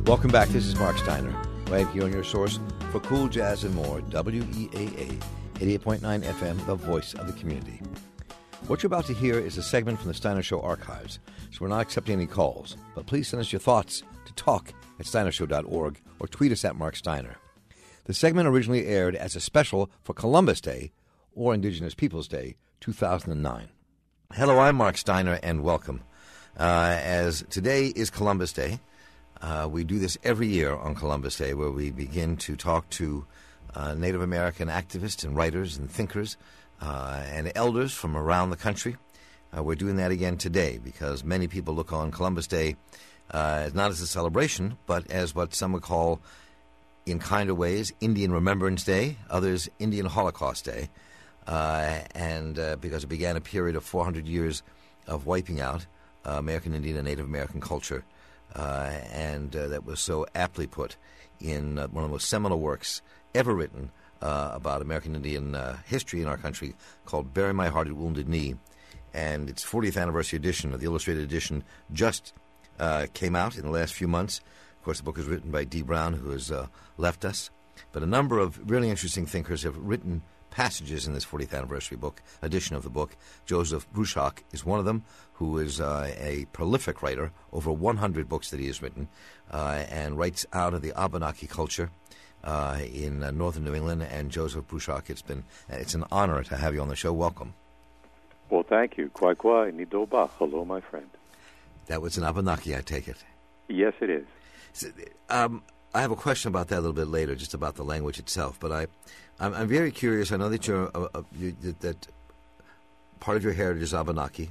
Welcome back. This is Mark Steiner, right here on your source for cool jazz and more, WEAA 88.9 FM, the voice of the community. What you're about to hear is a segment from the Steiner Show archives, so we're not accepting any calls, but please send us your thoughts to talk@steinershow.org or tweet us at Mark Steiner. The segment originally aired as a special for Columbus Day, or Indigenous Peoples Day, 2009. Hello, I'm Mark Steiner, and welcome. As today is Columbus Day, we do this every year on Columbus Day, where we begin to talk to Native American activists and writers and thinkers and elders from around the country. We're doing that again today because many people look on Columbus Day not as a celebration, but as what some would call, in kinder ways, Indian Remembrance Day, others Indian Holocaust Day, and because it began a period of 400 years of wiping out American Indian and Native American culture, and that was so aptly put in one of the most seminal works ever written about American Indian history in our country, called Bury My Heart at Wounded Knee. And its 40th anniversary edition, the illustrated edition, just came out in the last few months. Of course, the book is written by Dee Brown, who has left us. But a number of really interesting thinkers have written passages in this 40th anniversary book, edition of the book. Joseph Bruchac is one of them, who is a prolific writer, over 100 books that he has written, and writes out of the Abenaki culture in northern New England. And Joseph Bruchac, it's an honor to have you on the show. Welcome. Well, thank you. Kwai Nidoba. Hello, my friend. That was an Abenaki, I take it. Yes, it is. So, I have a question about that a little bit later, just about the language itself. But I'm very curious. I know that that part of your heritage is Abenaki,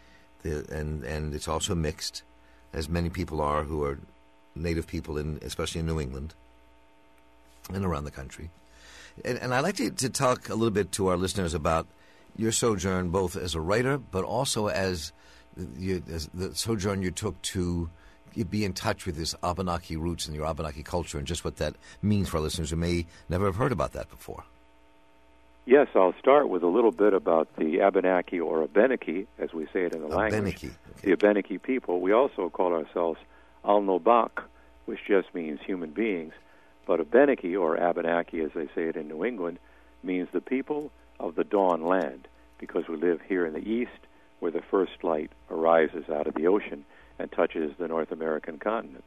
and it's also mixed, as many people are who are Native people, especially in New England and around the country. And I'd like to talk a little bit to our listeners about your sojourn, both as a writer, but also as the sojourn you took to be in touch with this Abenaki roots and your Abenaki culture, and just what that means for our listeners who may never have heard about that before. Yes, I'll start with a little bit about the Abenaki, or Abenaki, as we say it in the language. Okay. The Abenaki people. We also call ourselves Alnobak, which just means human beings. But Abenaki, or Abenaki, as they say it in New England, means the people of the dawn land, because we live here in the east, where the first light arises out of the ocean and touches the North American continent.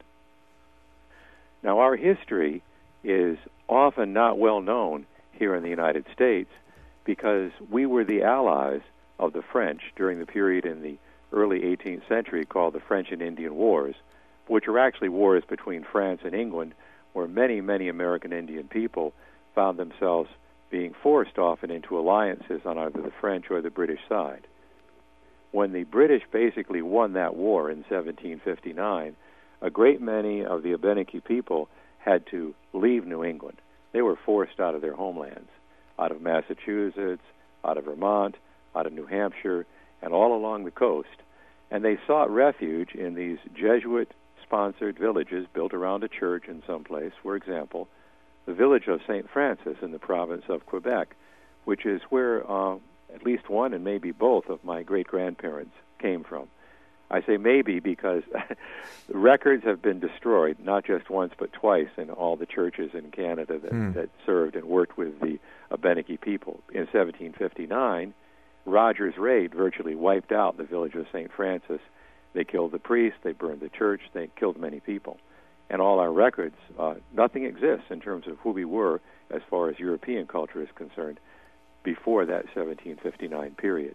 Now, our history is often not well known here in the United States because we were the allies of the French during the period in the early 18th century called the French and Indian Wars, which are actually wars between France and England, where many, many American Indian people found themselves being forced often into alliances on either the French or the British side. When the British basically won that war in 1759, a great many of the Abenaki people had to leave New England. They were forced out of their homelands, out of Massachusetts, out of Vermont, out of New Hampshire, and all along the coast. And they sought refuge in these Jesuit-sponsored villages built around a church in some place. For example, the village of St. Francis in the province of Quebec, which is where at least one and maybe both of my great-grandparents came from. I say maybe because the records have been destroyed, not just once but twice, in all the churches in Canada that served and worked with the Abenaki people. In 1759, Rogers' raid virtually wiped out the village of St. Francis. They killed the priest, they burned the church, they killed many people. And all our records, nothing exists in terms of who we were as far as European culture is concerned before that 1759 period.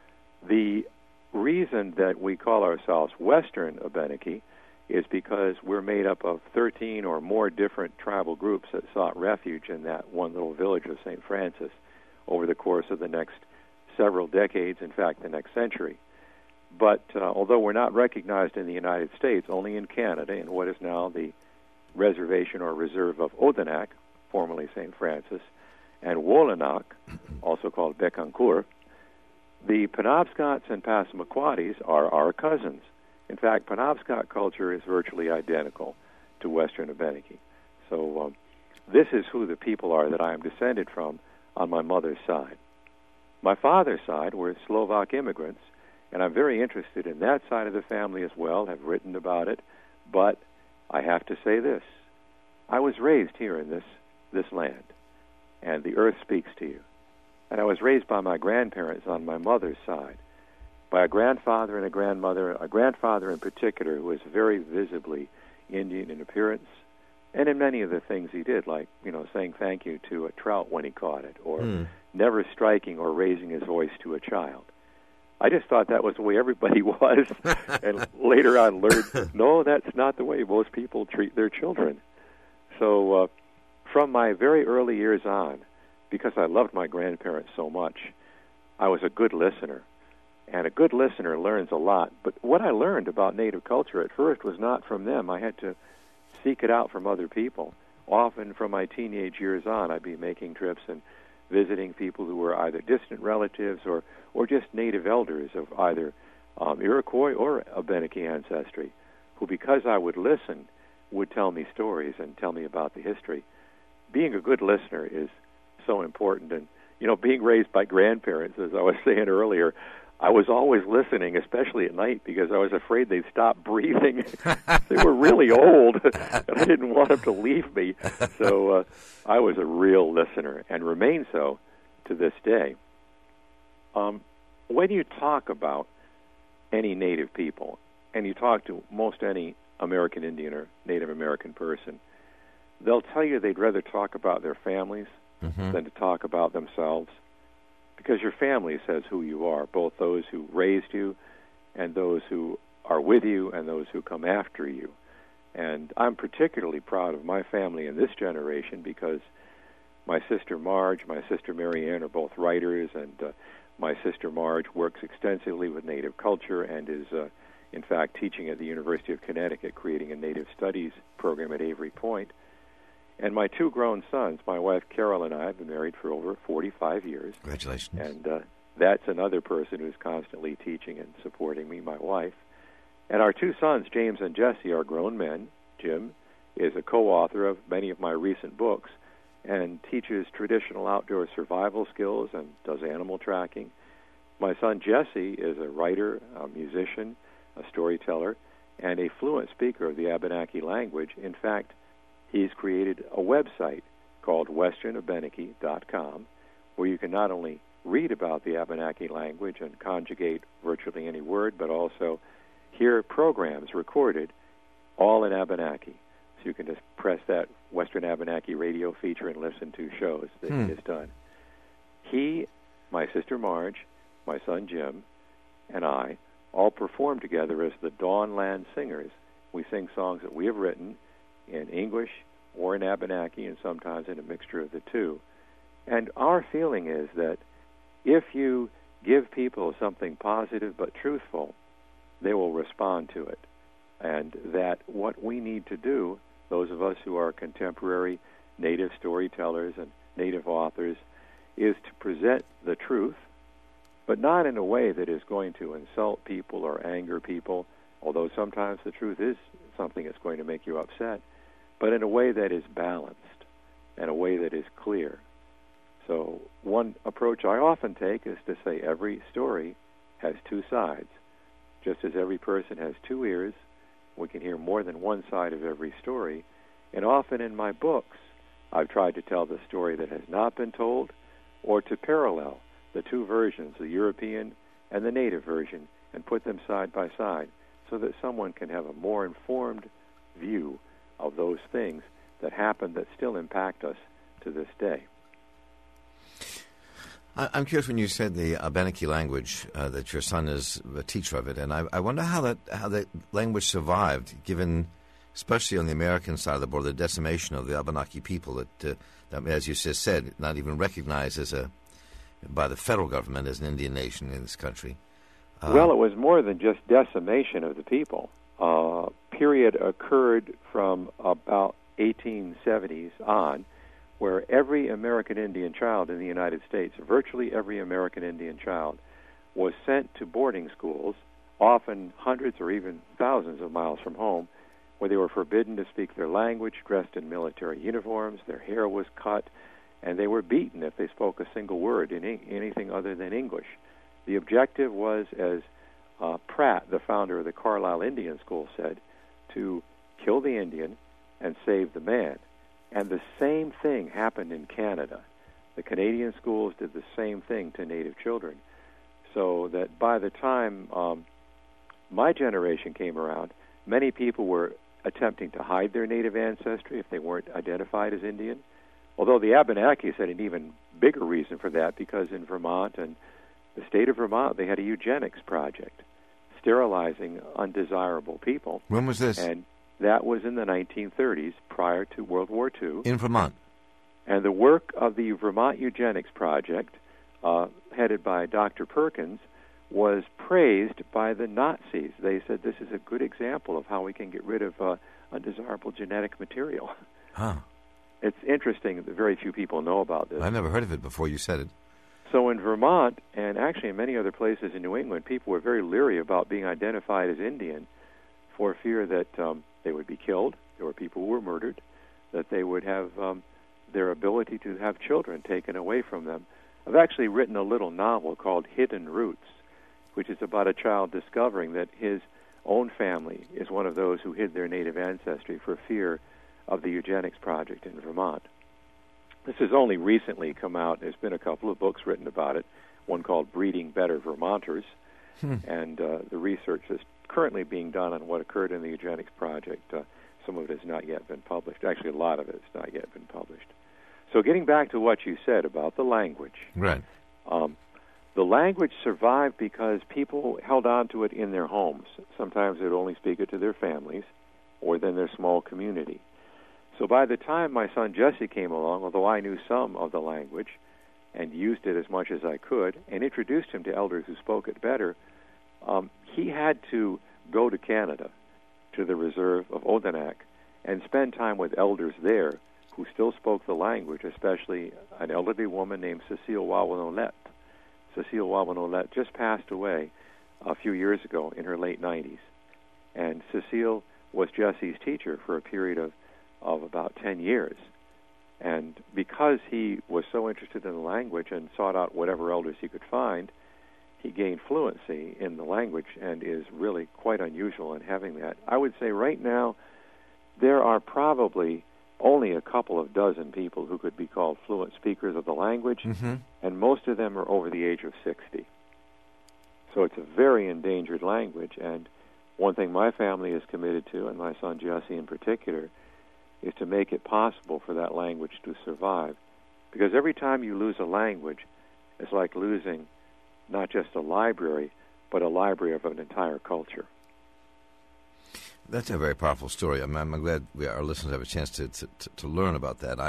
The reason that we call ourselves Western Abenaki is because we're made up of 13 or more different tribal groups that sought refuge in that one little village of St. Francis over the course of the next several decades, in fact, the next century. But although we're not recognized in the United States, only in Canada, in what is now the reservation or reserve of Odanak, formerly St. Francis, and Wolanak, also called Becancour, the Penobscots and Passamaquoddies are our cousins. In fact, Penobscot culture is virtually identical to Western Abenaki. So this is who the people are that I am descended from on my mother's side. My father's side were Slovak immigrants, and I'm very interested in that side of the family as well, have written about it, but I have to say this. I was raised here in this land, and the earth speaks to you. And I was raised by my grandparents on my mother's side, by a grandfather and a grandmother, a grandfather in particular who was very visibly Indian in appearance and in many of the things he did, like, saying thank you to a trout when he caught it, or never striking or raising his voice to a child. I just thought that was the way everybody was, and later on learned, no, that's not the way most people treat their children. So from my very early years on, because I loved my grandparents so much, I was a good listener. And a good listener learns a lot. But what I learned about Native culture at first was not from them. I had to seek it out from other people. Often from my teenage years on, I'd be making trips and visiting people who were either distant relatives or just native elders of either Iroquois or Abenaki ancestry, who, because I would listen, would tell me stories and tell me about the history. Being a good listener is so important. And, being raised by grandparents, as I was saying earlier, I was always listening, especially at night, because I was afraid they'd stop breathing. They were really old, and I didn't want them to leave me. So I was a real listener, and remain so to this day. When you talk about any Native people, and you talk to most any American Indian or Native American person, they'll tell you they'd rather talk about their families than to talk about themselves. Because your family says who you are, both those who raised you and those who are with you and those who come after you. And I'm particularly proud of my family in this generation because my sister Marge, my sister Mary Ann are both writers, and my sister Marge works extensively with Native culture and is, in fact, teaching at the University of Connecticut, creating a Native Studies program at Avery Point. And my two grown sons, my wife Carol and I, have been married for over 45 years. Congratulations. And that's another person who's constantly teaching and supporting me, my wife. And our two sons, James and Jesse, are grown men. Jim is a co-author of many of my recent books and teaches traditional outdoor survival skills and does animal tracking. My son Jesse is a writer, a musician, a storyteller, and a fluent speaker of the Abenaki language. In fact, he's created a website called westernabenaki.com where you can not only read about the Abenaki language and conjugate virtually any word, but also hear programs recorded all in Abenaki. So you can just press that Western Abenaki radio feature and listen to shows that he has done. He, my sister Marge, my son Jim, and I all perform together as the Dawnland Singers. We sing songs that we have written in English or in Abenaki, and sometimes in a mixture of the two. And our feeling is that if you give people something positive but truthful, they will respond to it. And that what we need to do, those of us who are contemporary Native storytellers and Native authors, is to present the truth, but not in a way that is going to insult people or anger people, although sometimes the truth is something that's going to make you upset, but in a way that is balanced and a way that is clear. So one approach I often take is to say every story has two sides. Just as every person has two ears, we can hear more than one side of every story. And often in my books, I've tried to tell the story that has not been told, or to parallel the two versions, the European and the Native version, and put them side by side so that someone can have a more informed view of those things that happen that still impact us to this day. I'm curious, when you said the Abenaki language, that your son is a teacher of it, and I wonder how that language survived, given, especially on the American side of the border, the decimation of the Abenaki people that as you just said, not even recognized by the federal government as an Indian nation in this country. Well, it was more than just decimation of the people. Period occurred from about 1870s on, where every American Indian child in the United States, virtually every American Indian child, was sent to boarding schools, often hundreds or even thousands of miles from home, where they were forbidden to speak their language, dressed in military uniforms, their hair was cut, and they were beaten if they spoke a single word in anything other than English. The objective was, as Pratt, the founder of the Carlisle Indian School, said, to kill the Indian and save the man. And the same thing happened in Canada. The Canadian schools did the same thing to Native children. So that by the time my generation came around, many people were attempting to hide their Native ancestry if they weren't identified as Indian. Although the Abenakis had an even bigger reason for that, because in Vermont and the state of Vermont, they had a eugenics project, sterilizing undesirable people. When was this? And that was in the 1930s, prior to World War II. In Vermont. And the work of the Vermont Eugenics Project, headed by Dr. Perkins, was praised by the Nazis. They said this is a good example of how we can get rid of undesirable genetic material. Huh. It's interesting that very few people know about this. I've never heard of it before you said it. So in Vermont, and actually in many other places in New England, people were very leery about being identified as Indian for fear that they would be killed. There were people who were murdered, that they would have their ability to have children taken away from them. I've actually written a little novel called Hidden Roots, which is about a child discovering that his own family is one of those who hid their Native ancestry for fear of the eugenics project in Vermont. This has only recently come out. There's been a couple of books written about it, one called Breeding Better Vermonters, and the research is currently being done on what occurred in the eugenics project. Some of it has not yet been published. Actually, a lot of it has not yet been published. So getting back to what you said about the language. Right. The language survived because people held on to it in their homes. Sometimes they would only speak it to their families or then their small community. So by the time my son Jesse came along, although I knew some of the language and used it as much as I could and introduced him to elders who spoke it better, he had to go to Canada, to the reserve of Odanak, and spend time with elders there who still spoke the language, especially an elderly woman named Cecile Wawanolette. Cecile Wawanolette just passed away a few years ago in her late 90s. And Cecile was Jesse's teacher for a period of about 10 years. And because he was so interested in the language and sought out whatever elders he could find, he gained fluency in the language and is really quite unusual in having that. I would say right now there are probably only a couple of dozen people who could be called fluent speakers of the language, and most of them are over the age of 60. So it's a very endangered language, and one thing my family is committed to, and my son Jesse in particular, is to make it possible for that language to survive. Because every time you lose a language, it's like losing not just a library, but a library of an entire culture. That's a very powerful story. I'm glad our listeners have a chance to learn about that.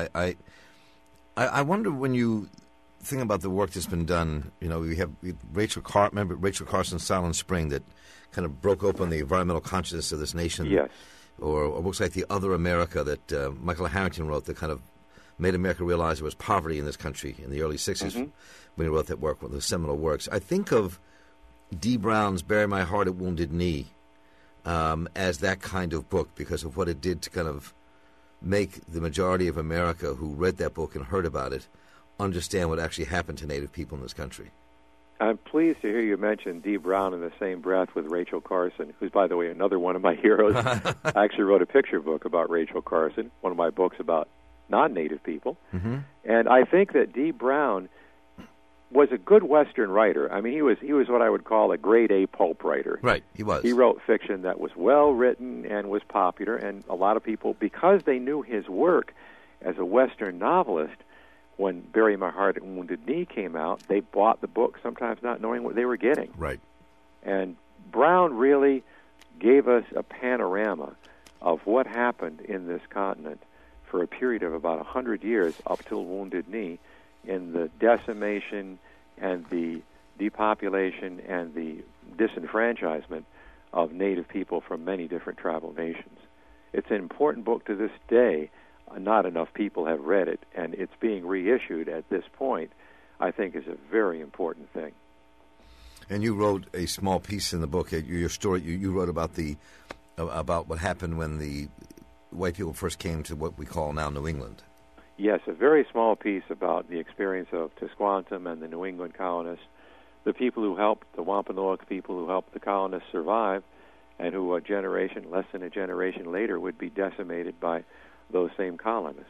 I wonder, when you think about the work that's been done, we have remember Rachel Carson's Silent Spring that kind of broke open the environmental consciousness of this nation. Yes. Or books like The Other America that Michael Harrington wrote that kind of made America realize there was poverty in this country in the early 60s when he wrote that work, one of the seminal works. I think of Dee Brown's Bury My Heart at Wounded Knee as that kind of book because of what it did to kind of make the majority of America who read that book and heard about it understand what actually happened to Native people in this country. I'm pleased to hear you mention Dee Brown in the same breath with Rachel Carson, who's, by the way, another one of my heroes. I actually wrote a picture book about Rachel Carson, one of my books about non-Native people. And I think that Dee Brown was a good Western writer. I mean, he was what I would call a grade A pulp writer. Right, he was. He wrote fiction that was well written and was popular, and a lot of people, because they knew his work as a Western novelist, when Bury My Heart at Wounded Knee came out, they bought the book, sometimes not knowing what they were getting. Right. And Brown really gave us a panorama of what happened in this continent for a period of about 100 years up till Wounded Knee, in the decimation and the depopulation and the disenfranchisement of Native people from many different tribal nations. It's an important book to this day. Not enough people have read it, and it's being reissued at this point, I think, is a very important thing. And you wrote a small piece in the book, your story, you wrote about what happened when the white people first came to what we call now New England. Yes, a very small piece about the experience of Tisquantum and the New England colonists, the people who helped, the Wampanoag people who helped the colonists survive, and who less than a generation later, would be decimated by those same colonists.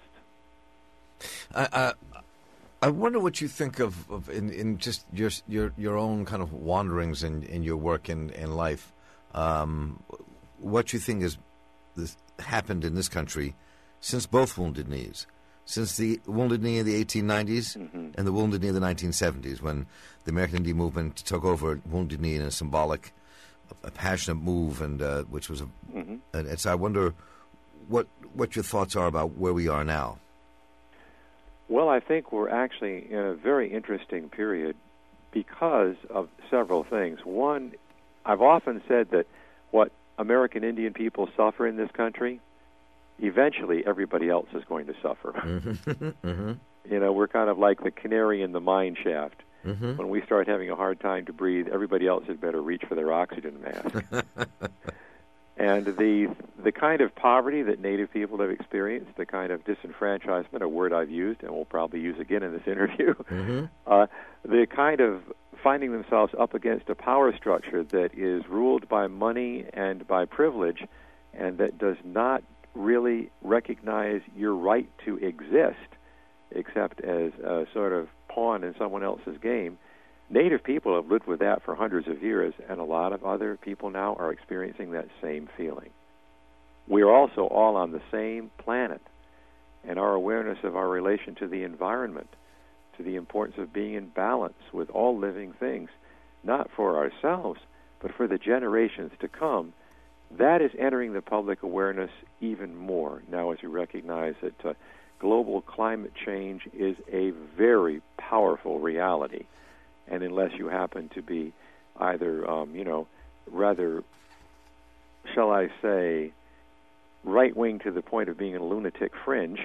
I wonder what you think of in just your own kind of wanderings in your work in life. What you think has happened in this country since both Wounded Knees, since the Wounded Knee in the 1890s and the Wounded Knee in the 1970s, when the American Indian movement took over Wounded Knee in a symbolic, a passionate move, and which was and so I wonder what your thoughts are about where we are now. Well, I think we're actually in a very interesting period because of several things. One, I've often said that what American Indian people suffer in this country, eventually everybody else is going to suffer. You know, we're kind of like the canary in the mine shaft. When we start having a hard time to breathe, everybody else had better reach for their oxygen mask. And the kind of poverty that Native people have experienced, the kind of disenfranchisement, a word I've used and will probably use again in this interview, the kind of finding themselves up against a power structure that is ruled by money and by privilege, and that does not really recognize your right to exist except as a sort of pawn in someone else's game. Native people have lived with that for hundreds of years, and a lot of other people now are experiencing that same feeling. We are also all on the same planet, and our awareness of our relation to the environment, to the importance of being in balance with all living things, not for ourselves, but for the generations to come, that is entering the public awareness even more now as we recognize that global climate change is a very powerful reality. And unless you happen to be either, rather, shall I say, right-wing to the point of being a lunatic fringe,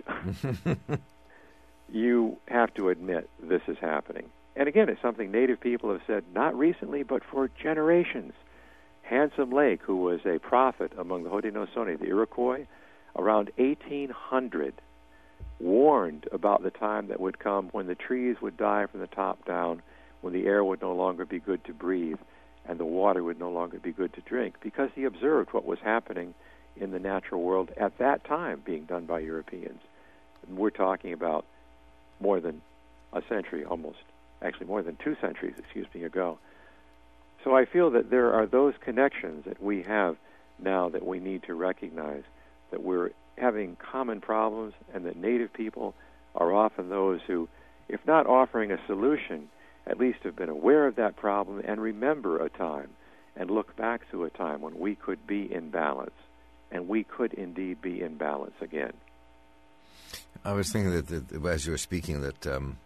you have to admit this is happening. And again, it's something Native people have said not recently, but for generations. Handsome Lake, who was a prophet among the Haudenosaunee, the Iroquois, around 1800, warned about the time that would come when the trees would die from the top down, when the air would no longer be good to breathe, and the water would no longer be good to drink, because he observed what was happening in the natural world at that time being done by Europeans. And we're talking about more than a century, almost, actually more than 2 centuries, ago. So I feel that there are those connections that we have now that we need to recognize, that we're having common problems, and that Native people are often those who, if not offering a solution, at least have been aware of that problem and remember a time and look back to a time when we could be in balance, and we could indeed be in balance again. I was thinking that as you were speaking that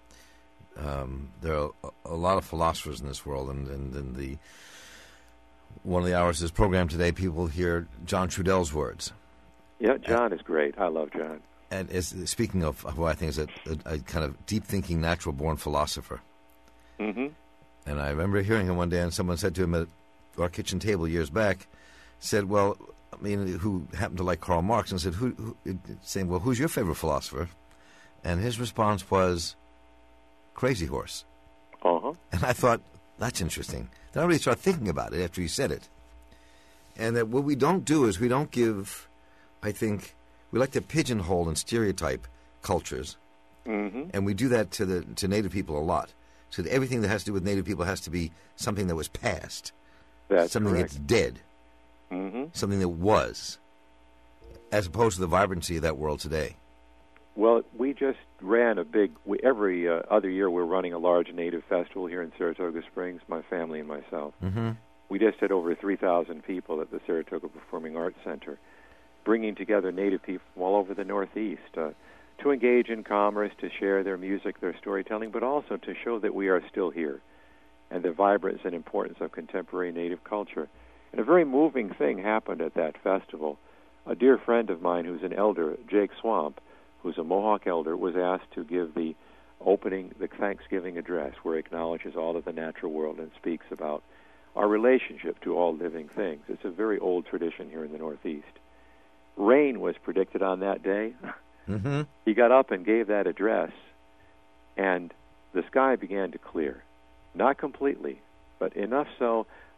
there are a lot of philosophers in this world, and the one of the hours of this program today, people hear John Trudell's words. Yeah, John is great. I love John. And speaking of who I think is a kind of deep-thinking, natural-born philosopher. And I remember hearing him one day, and someone said to him at our kitchen table years back, said, well, I mean, who happened to like Karl Marx, and said, saying, well, who's your favorite philosopher? And his response was, Crazy Horse. And I thought, that's interesting. Then I really started thinking about it after he said it. And that what we don't do is we don't give, I think, we like to pigeonhole and stereotype cultures. And we do that to Native people a lot. So that everything that has to do with Native people has to be something that was past. That's something correct. that's dead. Something that was, as opposed to the vibrancy of that world today. Well, we just ran every other year we're running a large Native festival here in Saratoga Springs, my family and myself. We just had over 3,000 people at the Saratoga Performing Arts Center, bringing together Native people from all over the Northeast to engage in commerce, to share their music, their storytelling, but also to show that we are still here and the vibrance and importance of contemporary Native culture. And a very moving thing happened at that festival. A dear friend of mine who's an elder, Jake Swamp, who's a Mohawk elder, was asked to give the Thanksgiving address, where he acknowledges all of the natural world and speaks about our relationship to all living things. It's a very old tradition here in the Northeast. Rain was predicted on that day. He got up and gave that address, and the sky began to clear. Not completely, but enough so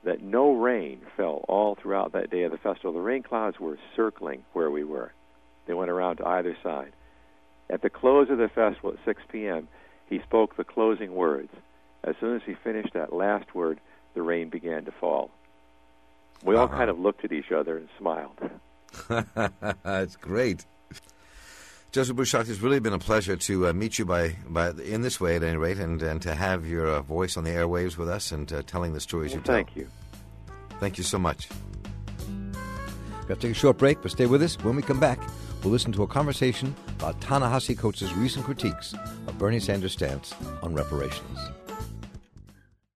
that no rain fell all throughout that day of the festival. The rain clouds were circling where we were. They went around to either side. At the close of the festival at 6 p.m., he spoke the closing words. As soon as he finished that last word, the rain began to fall. We all kind of looked at each other and smiled. That's great. Joseph Bouchard, it's really been a pleasure to meet you by in this way at any rate, and to have your voice on the airwaves with us and telling the stories you tell. Thank you. Thank you so much. We've got to take a short break, but stay with us. When we come back, we'll listen to a conversation about Ta-Nehisi Coates' recent critiques of Bernie Sanders' stance on reparations.